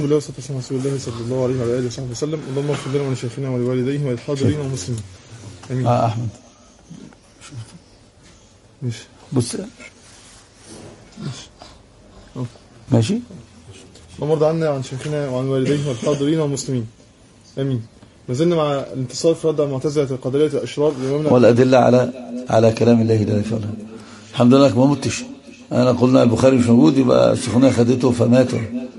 الله والصلاة والسلام على رسول الله صلى الله عليه وعلى آله وصحبه وسلم. اللهم اغفر لنا ولشيخنا ولوالديه وللحاضرين والمسلمين. آمين. أحمد ماشي. بص ماشي. اللهم ارض عنا وعن شيخنا وعن والديه والحاضرين والمسلمين. آمين. ما زلنا مع الانتصار في رد على المعتزلة القدرية الأشرار والأدلة على كلام الله جل وعلا. الحمد لله ما متش. أنا قلنا البخاري مش موجود يبقى السخونية خدته فماتوا.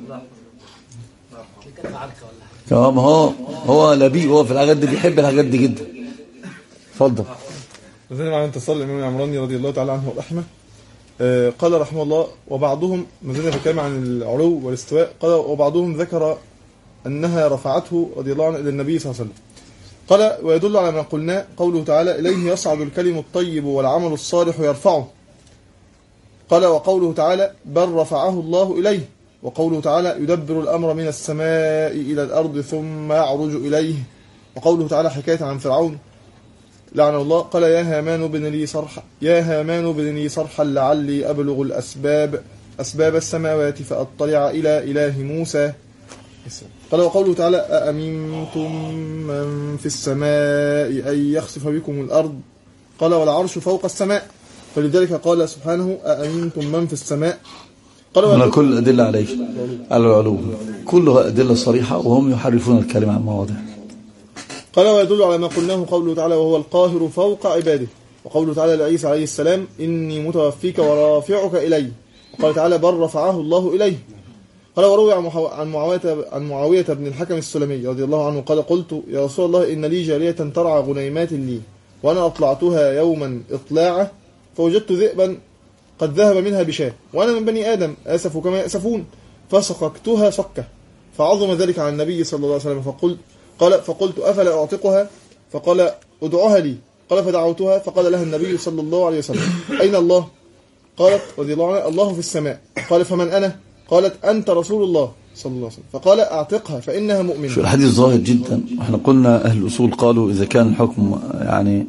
تمام. هو نبي، هو في الحاجات دي بيحب الحاجات دي جدا. اتفضل. ما زلنا مع الانتصار الإمام العمراني رضي الله تعالى عنه ورحمه. قال رحمه الله وبعضهم، ما زلنا بنتكلم عن العلو والاستواء، قال وبعضهم ذكر أنها رفعته رضي الله عنه إلى النبي صلى الله عليه وسلم. قال ويدل على ما قلنا قوله تعالى إليه يصعد الكلم الطيب والعمل الصالح يرفعه. قال وقوله تعالى بل رفعه الله إليه. وقوله تعالى يدبر الأمر من السماء إلى الأرض ثم يعرج إليه. وقوله تعالى حكاية عن فرعون لعنه الله قال يا هامان بن لي صرحا لعلي أبلغ أسباب السماوات فأطلع إلى إله موسى. قال وقوله تعالى أأمنتم من في السماء أن يخسف بكم الأرض. قال والعرش فوق السماء، فلذلك قال سبحانه أأمنتم من في السماء. قال كل أدلة عليه على العلو كلها أدلة صريحة وهم يحرفون الكلمة عن مواضع. قال ويدل على ما قلناه قوله تعالى وهو القاهر فوق عباده. وقوله تعالى لعيسى عليه السلام إني متوفيك ورافعك إلي. قال تعالى بل رفعه الله إليه. قال وروي عن معاوية بن الحكم السلمي رضي الله عنه قال قلت يا رسول الله إن لي جارية ترعى غنيمات لي وأنا أطلعتها يوما إطلاعة فوجدت ذئبا قد ذهب منها بشاة وأنا من بني آدم أسف كما يأسفون فسقكتها سكة فعظم ذلك عن النبي صلى الله عليه وسلم فقلت أفلا أعتقها؟ فقال ادعوها لي. قال فدعوتها فقال لها النبي صلى الله عليه وسلم أين الله؟ قالت رضي الله عنها الله في السماء. قال فمن أنا؟ قالت أنت رسول الله صلى الله عليه وسلم. فقال أعتقها فإنها مؤمنة. شو الحديث ظاهر جدا. احنا قلنا أهل الأصول قالوا إذا كان الحكم يعني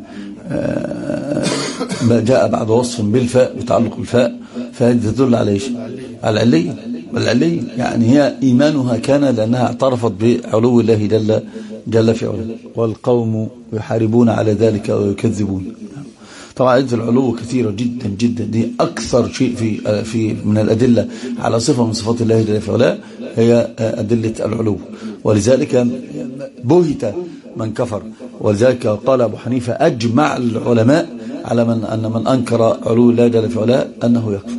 ما جاء بعد وصف بالفاء بتعلق الفاء فهذه تدل على ايش؟ على العلية. والعلية يعني هي إيمانها كان لأنها اعترفت بعلو الله جل في علو والقوم يحاربون على ذلك ويكذبون. طبعا أدلة العلو كثيرة جدا جدا. دي أكثر شيء في من الأدلة على صفة من صفات الله جل في علو هي أدلة العلو. ولذلك بهت من كفر. ولذلك قال أبو حنيفة أجمع العلماء على أن من أنكر علو الله جل في علو أنه يكفر.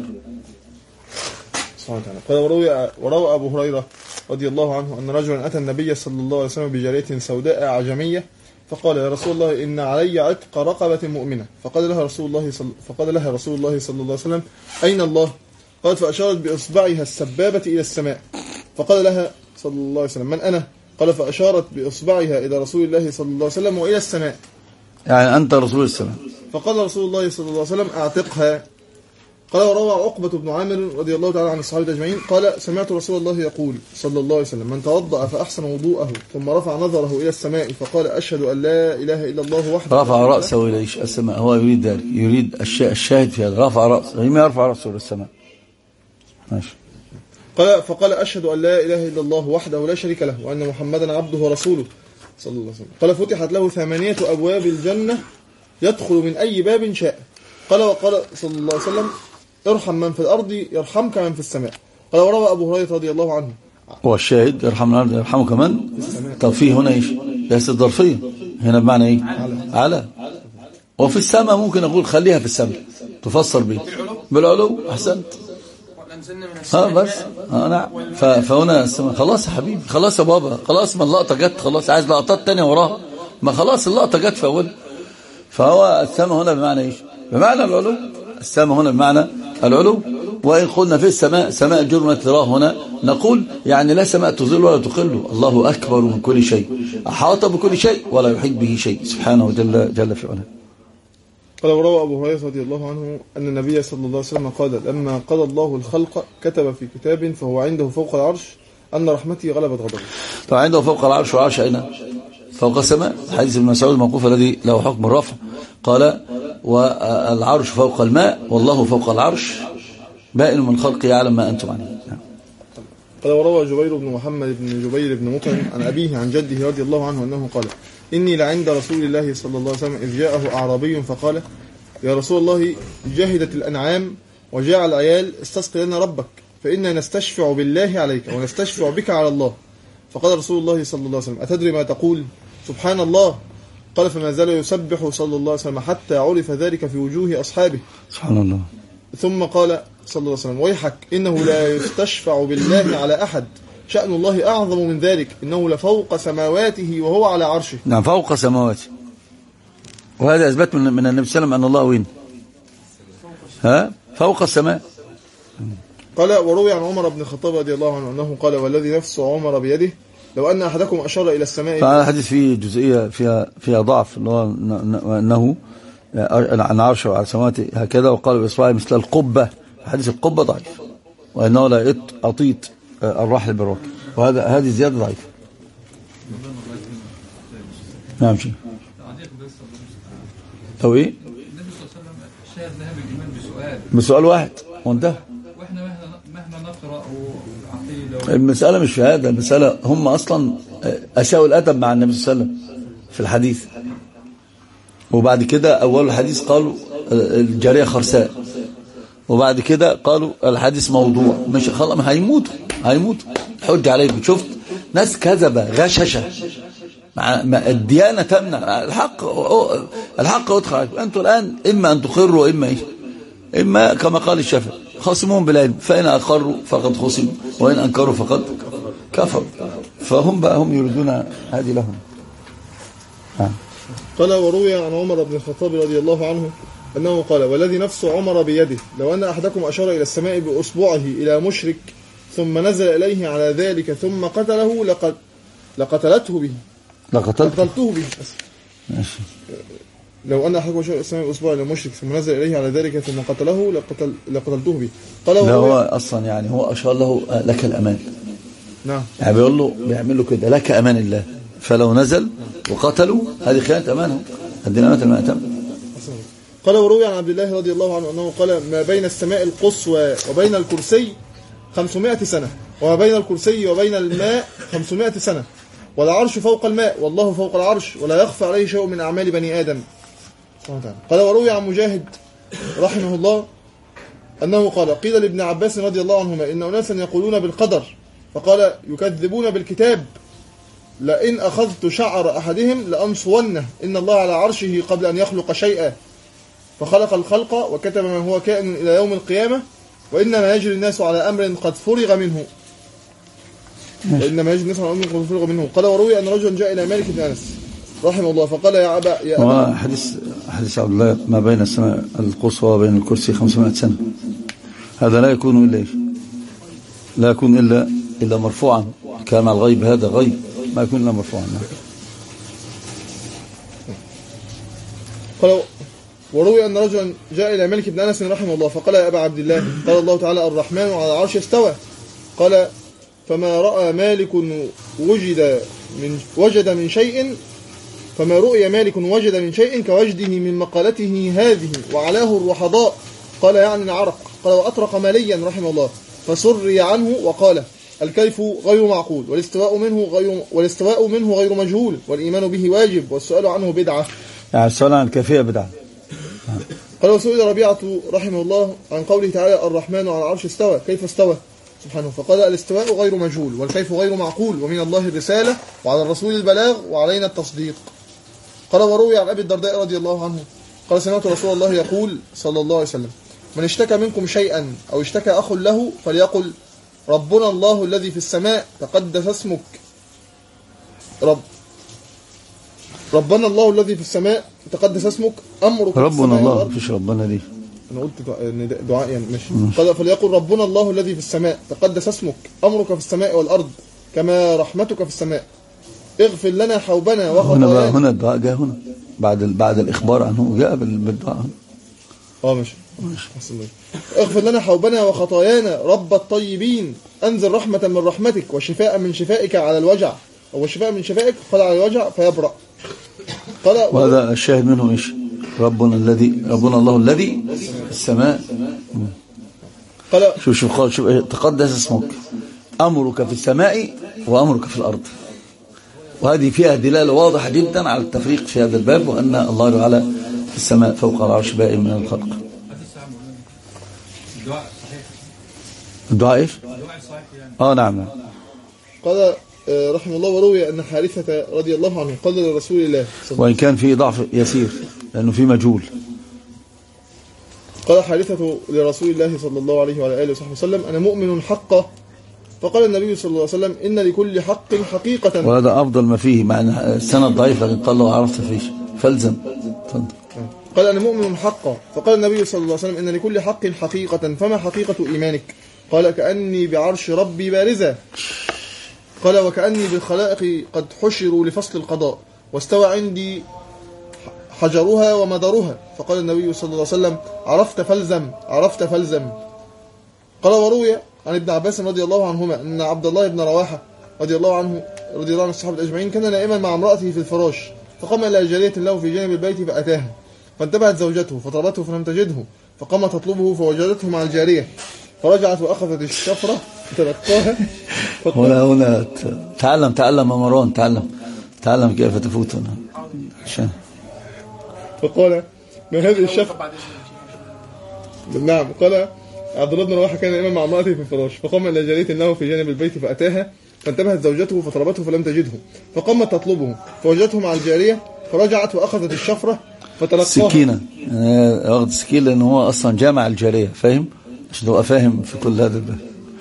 قال وروى أبو هريرة رضي الله عنه أن رجلا أتى النبي صلى الله عليه وسلم بجارية سوداء عجمية فقال يا رسول الله إن علي عتق رقبة مؤمنة. فقال لها رسول الله صلى الله عليه وسلم أين الله؟ قالت فأشارت بإصبعها السبابة إلى السماء. فقال لها صلى الله عليه وسلم من أنا؟ قال فأشارت بإصبعها إلى رسول الله صلى الله عليه وسلم وإلى السماء يعني أنت رسول السماء. فقال رسول الله صلى الله عليه وسلم أعتقها. قال وروى عقبة بن عامر رضي الله تعالى عن الصحابة أجمعين قال سمعت رسول الله يقول صلى الله عليه وسلم من توضأ فأحسن وضوءه ثم رفع نظره إلى السماء فقال أشهد أن لا إله إلا الله وحده. رفع رأسه إلى السماء. هو يريد ذلك، يريد الشاهد في هذا رفع رأسه. ما يرفع رأسه إلى السماء. ماشي. فقال أشهد أن لا إله إلا الله وحده لا شريك له وأن محمدا عبده ورسوله صلى الله عليه وسلم. قال فتحت له 8 أبواب الجنة يدخل من أي باب شاء. وقال صلى الله عليه وسلم ارحم من في الأرض يرحمك من في السماء. قال وروى أبو هريرة رضي الله عنه هو الشاهد يرحم من الأرض يرحمك من طب فيه هنا إيش؟ ليست ظرفية هنا بمعنى إيه؟ على. وفي السماء ممكن أقول خليها في السماء تفسر به بالعلو. أحسنت. بس نعم. فهنا السماء خلاص يا حبيبي خلاص يا بابا خلاص ما اللقطة جت خلاص عايز لقطات تانية وراها ما خلاص اللقطة جت في أول. فهو السماء هنا بمعنى إيش؟ بمعنى العلو. السماء هنا بمعنى العلو. وإن قلنا في السماء سماء الجرمة تراه هنا نقول يعني لا سماء تظل ولا تقل. الله أكبر من كل شيء أحاط بكل شيء ولا يحيط به شيء سبحانه جل في علاه. قال وروى أبو هريرة رضي الله عنه أن النبي صلى الله عليه وسلم قال لما قضى الله الخلق كتب في كتاب فهو عنده فوق العرش أن رحمتي غلبت غضبه. طبعا عنده فوق العرش والعرش أين؟ فوق السماء. حديث ابن مسعود الموقوف الذي له حكم الرفع قال والعرش فوق الماء والله فوق العرش بائن من خلقه يعلم ما أنتم عليه. قال وروى جبير بن محمد بن جبير بن مطعم عن أبيه عن جده رضي الله عنه أنه قال إني لعند رسول الله صلى الله عليه وسلم إذ جاءه أعرابي فقال يا رسول الله جهدت الأنعام وجاع العيال استسقي لنا ربك فإنا نستشفع بالله عليك ونستشفع بك على الله. فقال رسول الله صلى الله عليه وسلم أتدري ما تقول؟ سبحان الله. قال فما زال يسبح صلى الله عليه وسلم حتى عرف ذلك في وجوه أصحابه. سبحان الله. ثم قال صلى الله عليه وسلم ويحك إنه لا يستشفع بالله على أحد شأن الله أعظم من ذلك إنه لفوق سماواته وهو على عرشه. نعم فوق سماواته. وهذا أثبت من النبي صلى الله عليه وسلم أن الله وين؟ فوق السماء. قال وروي عن عمر بن الخطاب رضي الله عنه أنه قال والذي نفس عمر بيده لو أن أحدكم أشار إلى السماء. فهذا حديث فيه جزئية فيها ضعف اللي هو أنه عن عرشه وعلى سماواته هكذا وقال بإصبعه مثل القبة. حديث القبة ضعيف وأنه لا أطيط الرحل بالركب هذه زيادة ضعيفة. نعم شيء تو ايه النبي صلى الله عليه وسلم شاهد ذهاب الإيمان بسؤال واحد وانتهى. واحنا مهما نقرأ عقيدة المسألة مش في هذا، المسألة هم أصلا أساءوا الأدب مع النبي صلى الله عليه وسلم في الحديث، وبعد كده أول الحديث قالوا الجارية خرساء، وبعد كده قالوا الحديث موضوع. مش خلاص هيموتوا حج عليهم. شفت ناس كذبة غششة مع الديانة تمنع الحق يدخل عليكم. أنتوا الآن إما أن تقروا إما كما قال الشافعي خاصمون بالعلم، فإن أقروا فقد خصموا وإن أنكروا فقد كفروا. فهم يريدون هذه لهم. قال وروي عن عمر بن الخطاب رضي الله عنه أنه قال والذي نفس عمر بيده لو أن أحدكم أشار إلى السماء بأصبعه إلى مشرك ثم نزل إليه على ذلك ثم قتله لقتلته به. ماشي. لو أن أحدكم أشار إلى السماء بأصبعه إلى مشرك ثم نزل إليه على ذلك ثم قتله لقتلته به. قال لا هو أصلا يعني هو أشار له لك الأمان. نعم. يعني بيعمل له كده لك أمان الله، فلو نزل وقتلوا هذه خيانة أمانه، الدين أمانة المأتم. قال وروي عن عبد الله رضي الله عنه أنه قال ما بين السماء القصوى وبين الكرسي 500 سنة وما بين الكرسي وبين الماء 500 سنة والعرش فوق الماء والله فوق العرش ولا يخفى عليه شيء من أعمال بني آدم. قال وروي عن مجاهد رحمه الله أنه قال قيل لابن عباس رضي الله عنهما إن أناسا يقولون بالقدر فقال يكذبون بالكتاب لئن أخذت شعر أحدهم لأنصونه إن الله على عرشه قبل أن يخلق شيئا فخلق الخلق وكتب ما هو كائن إلى يوم القيامة وإنما يجري الناس على أمر قد فرغ منه. قال وروي أن رجلا جاء إلى مالك بن أنس رحمه الله فقال يا أبا حديث عبد الله ما بين السماء القصوى وبين الكرسي 500 سنة، هذا لا يكون إلا لا يكون إلا مرفوعا. كان الغيب هذا غيب ما يكون إلا مرفوعا. قال وروي أن رجلا جاء إلى مالك بن أنس رحمه الله فقال يا أبا عبد الله قال الله تعالى الرحمن على العرش استوى. قال فما رأى مالك وجد من شيء فما رؤي مالك وجد من شيء كوجده من مقالته هذه وعلاه الرحضاء. قال يعني العرق. قال وأطرق ماليا رحمه الله فسري عنه وقال الكيف غير معقول والاستواء منه غير مجهول والإيمان به واجب والسؤال عنه بدعة. يعني السؤال عن الكيفية بدعة. قال وسئل ربيعة رحمه الله عن قوله تعالى الرحمن على العرش استوى كيف استوى سبحانه فقال الاستواء غير مجهول والكيف غير معقول ومن الله الرسالة وعلى الرسول البلاغ وعلينا التصديق. قال وروي عن أبي الدرداء رضي الله عنه قال سمعت رسول الله يقول صلى الله عليه وسلم من اشتكى منكم شيئا أو اشتكى أخ له فليقل ربنا الله الذي في السماء تقدس اسمك ربنا الله الذي في السماء تقدس اسمك أمرك ربنا الله فيش ربنا دي أنا قلت دعاء يعني ماشي. قال فليقل ربنا الله الذي في السماء تقدس اسمك أمرك في السماء والأرض كما رحمتك في السماء اغفر لنا حوبنا وخطايانا. هنا الدعاء جاء هنا بعد الإخبار عنه جاء بالدعاء هنا. ماشي. اغفر لنا حوبنا وخطايانا رب الطيبين انزل رحمة من رحمتك وشفاء من شفائك على الوجع وشفاء من شفائك قال على الوجع فيبرأ. قال وهذا الشاهد منه ايش؟ ربنا الله الذي في السماء. قال شوف تقدس اسمك أمرك في السماء وأمرك في الأرض. وهذه فيها دلالة واضحة جدا على التفريق في هذا الباب، وأن الله تعالى في السماء فوق العرش بائن من الخلق. الدعاء صحيح. الدعاء إيش؟ الدعاء صحيح يعني. نعم. قال رحمه الله: وروي أن حارثة رضي الله عنه قال لرسول الله وإن كان فيه ضعف يسير لأنه فيه مجهول. قال حارثة لرسول الله صلى الله عليه وعلى آله وصحبه وسلم: أنا مؤمن حقا. فقال النبي صلى الله عليه وسلم: إن لكل حق حقيقة. وهذا أفضل ما فيه، مع أن السند ضعيف، لكن قال له عرفت فيه فالزم. قال: أنا مؤمن حقا. فقال النبي صلى الله عليه وسلم: إن لكل حق حقيقة، فما حقيقة إيمانك؟ قال: كأني بعرش ربي بارزة. قال: وكأني بالخلائق قد حشروا لفصل القضاء، واستوى عندي حجرها ومدارها. فقال النبي صلى الله عليه وسلم: عرفت فالزم، عرفت فالزم. قال: وروي عن ابن عباس رضي الله عنهما أن عبد الله بن رواحة رضي الله عنه عن الصحابة أجمعين كان نائما مع امرأته في الفراش، فقام إلى جارية له في جانب البيت فأتاها، فانتبهت زوجته فطلبته فلم تجده، فقام تطلبه فوجدته مع الجارية، فرجعت وأخذت الشفرة فتلقاها. هنا تعلم يا مروان، تعلم كيف تفوت هنا عشان. فقال: ما هذه الشفرة؟ نعم. قال عبد الله بن رواحة كان نائما مع امرأته في الفراش، فقام إلى جارية له في جانب البيت فأتاها، فانتبهت زوجته فطلبته فلم تجده، فقامت تطلبه فوجدته مع الجارية، فرجعت وأخذت الشفرة فتلقاها. سكينة، أخذ سكينة لأنه هو أصلا جامع الجارية، فاهم؟ عشان تبقى فاهم في كل هذا الباب.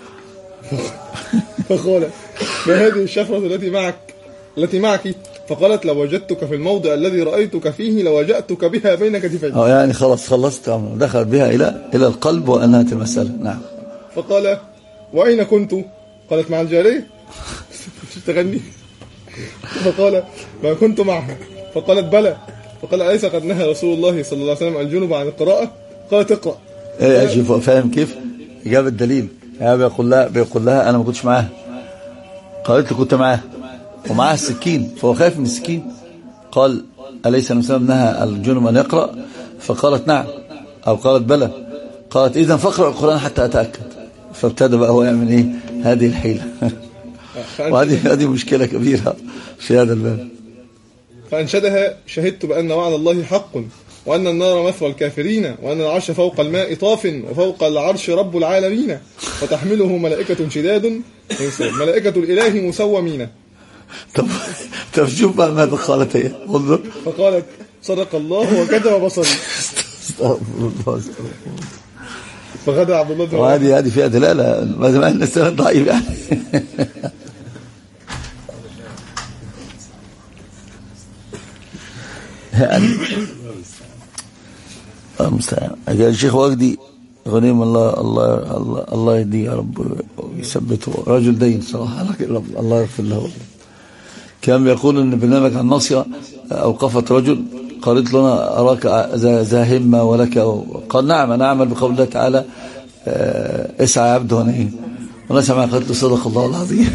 فقال: ما هذه الشفرة التي معك؟ فقالت: لو وجدتك في الموضع الذي رأيتك فيه لوجأتك بها بين كتفي. يعني خلصت أمره، دخل بها إلى القلب وأنهت المسألة. نعم. فقال: وأين كنت؟ قالت: مع الجارية. تغني. فقال: ما كنت معها. فقالت: بلى. فقال: أليس قد نهى رسول الله صلى الله عليه وسلم الجنب عن القراءة؟ قالت: اقرأ. شوف فاهم كيف؟ جاب الدليل. بيقول لها أنا ما كنتش معاها. قالت له: كنت معاها ومعها السكين، فهو خايف من السكين. قال: أليس النبي نهى الجنب أن يقرأ؟ فقالت: نعم، أو قالت: بلى. قالت: إذن فاقرأ القرآن حتى أتأكد. فابتدى بقى هو يعمل إيه؟ هذه الحيلة. وهذه مشكلة كبيرة في هذا الباب. فأنشدها: شهدت بأن وعد الله حق، وأن النار مثوى الكافرين، وأن العرش فوق الماء طاف، وفوق العرش رب العالمين، وتحمله ملائكة شداد، ملائكة الإله مسومين. طب شوف بقى ماذا قالت هي، انظر. فقالت: صدق الله وكذب بصري. فغدا عبد الله بن رواحة. وهذه فيها دلالة ما أن السند ضعيف يعني المستعان. الشيخ وجدي غنيم الله يهديه يا رب ويثبته، رجل دين صراحة، الله يغفر له. كان بيقول ان برنامج عن الناصية اوقفت رجل، قالت له: انا اراك ذا همة ولك، قال: نعم انا اعمل بقول الله تعالى اسعى يا عبد وانا وانا سمع. قالت له: صدق الله العظيم.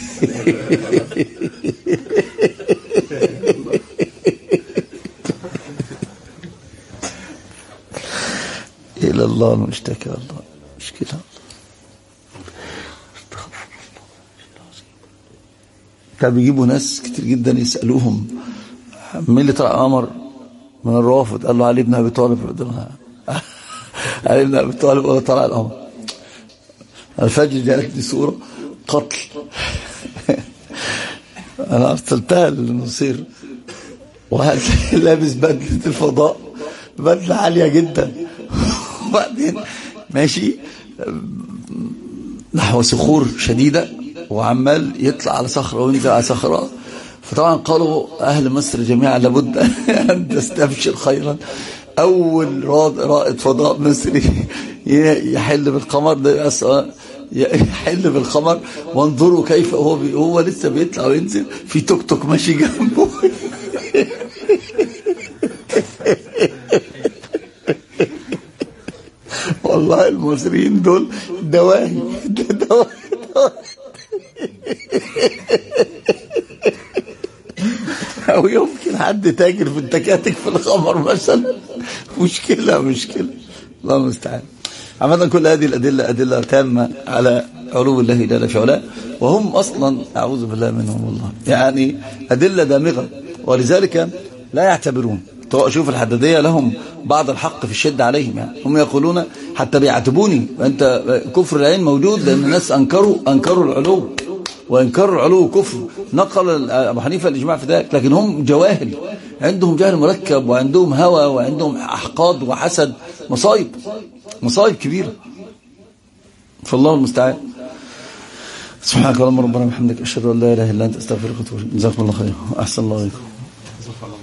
إلى الله المشتكى، الله مشكلة. كانوا بيجيبوا ناس كتير جدا يسألوهم مين اللي طلع قمر من الرافض؟ قال له: علي بن أبي طالب. علي بن أبي طالب هو طلع القمر. الفجر جاءتني صورة قتل. أنا أرسلتها للمصير، وهذا لابس بدلة الفضاء، بدلة عالية جدا، وبعدين ماشي نحو صخور شديدة، وعمال يطلع على صخرة وينزل على صخرة. فطبعا قالوا أهل مصر جميعا لابد أن تستبشر خيرا، أول رائد فضاء مصري يحل بالقمر ده، يحل بالقمر. وانظروا كيف هو لسه بيطلع وينزل في توك توك ماشي جنبه. والله المصريين دول دواهي. أو يمكن حد تاجر في التكاتك في القمر مثلا. مشكلة الله المستعان. عامة كل هذه الأدلة أدلة تامة على علو الله جل في علاه، وهم أصلا أعوذ بالله منهم والله يعني أدلة دامغة، ولذلك لا يعتبرون. شوف الحدادية لهم بعض الحق في الشد عليهم، يعني هم يقولون حتى بيعتبوني أنت كفر العين موجود لأن الناس أنكروا العلو، وإنكار العلو كفر. نقل أبو حنيفة الإجماع في ذلك، لكن هم جواهل، عندهم جهل مركب، وعندهم هوى، وعندهم أحقاد وحسد، مصايب كبيرة، فالله المستعان. سبحانك اللهم ربنا وبحمدك، أشهد أن لا إله إلا أنت، أستغفرك وأتوب إليك. جزاكم الله خير، أحسن الله عليكم.